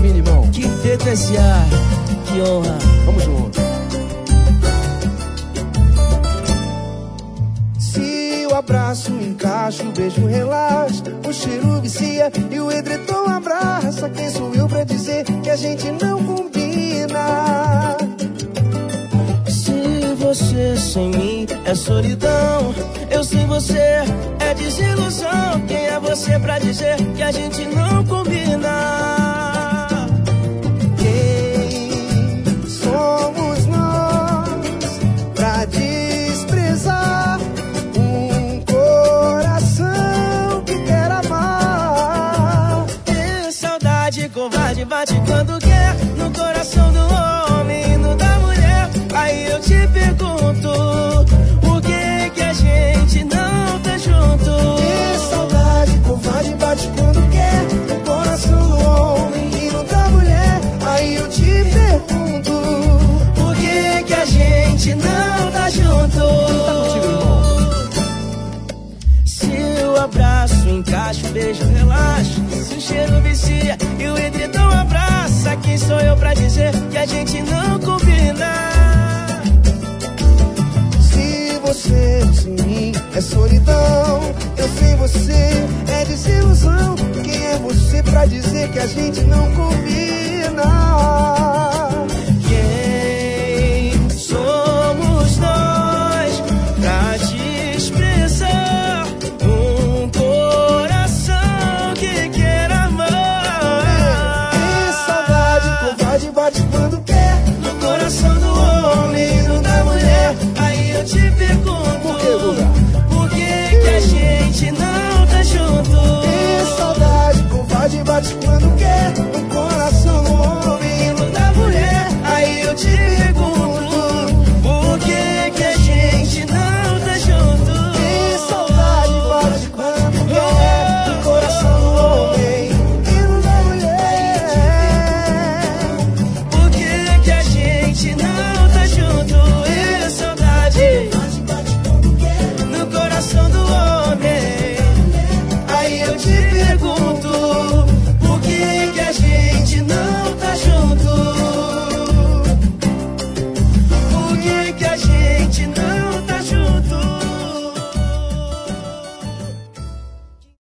Vini, irmão. Que TTSA, que honra. Vamos junto. Se o abraço encaixa, o beijo relaxa, o cheiro vicia e o edredom abraça. Quem sou eu pra dizer que a gente não combina? Se você sem mim é solidão, eu sem você é desilusão. Quem é você pra dizer que a gente não combina? Quem somos nós pra desprezar um coração que quer amar? Que saudade covarde bate quando quer no coração do homem e no da mulher. Aí eu te pergunto, por que que a gente não tá junto? Que saudade covarde bate quando quer no coração do homem e no da mulher. Aí eu te pergunto, por que que a gente não tá junto? Tá contigo, irmão. Se o abraço encaixa, o beijo relaxa, se o cheiro vicia e o edredom abraça, quem sou eu pra dizer que a gente não combina? se você sem mim é solidão, eu sem você é desilusão. Quem é você pra dizer que a gente não combina?